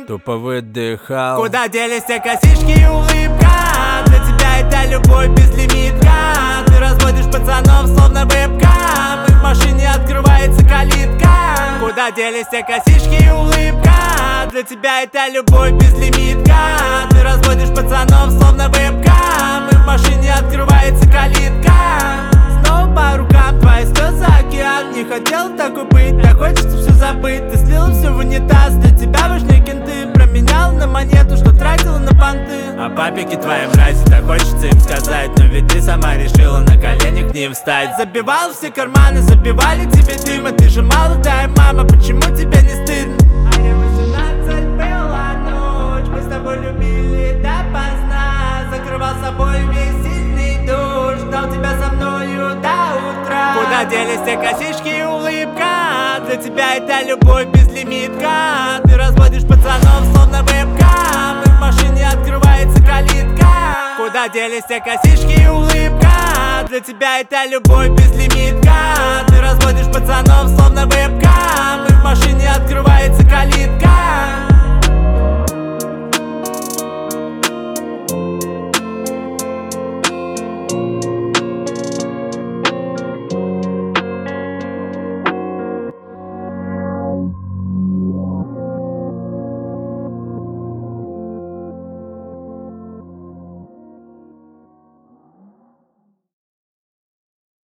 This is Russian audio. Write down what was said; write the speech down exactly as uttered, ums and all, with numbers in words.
тупо выдыхал. Куда делись все косички и улыбка? Для тебя это любовь безлимитка. Ты разводишь пацанов словно вебкам, и в машине открывается калитка. Куда делись все косички и улыбка? Для тебя это любовь безлимитка. Ты разводишь пацанов словно вебкам, и в машине открывается калитка. Снова по рукам твои слезы океан. Не хотел такой быть, так хочется все забыть. Ты слила все в унитаз, для тебя важны кенты. Променял на монету, что тратила на понты. А папики твои мрази, так хочется им сказать, но ведь ты сама решила на коленях к ним встать. Забивал все карманы, забивали тебе дыма. Ты же молодая мама, почему тебе не стыдно? А я восемнадцать была ночь, мы с тобой любили допоздна. Закрывал собой весь сильный душ, ждал тебя со мною до утра. Куда делись все косички и улыбка? Для тебя это любовь безлимитка. Ты разводишь пацанов словно вебкам, и в машине открывается калитка. Куда делись все косички и улыбка? Для тебя это любовь безлимитка. Ты разводишь пацанов словно вебкам, и в машине открывается калитка.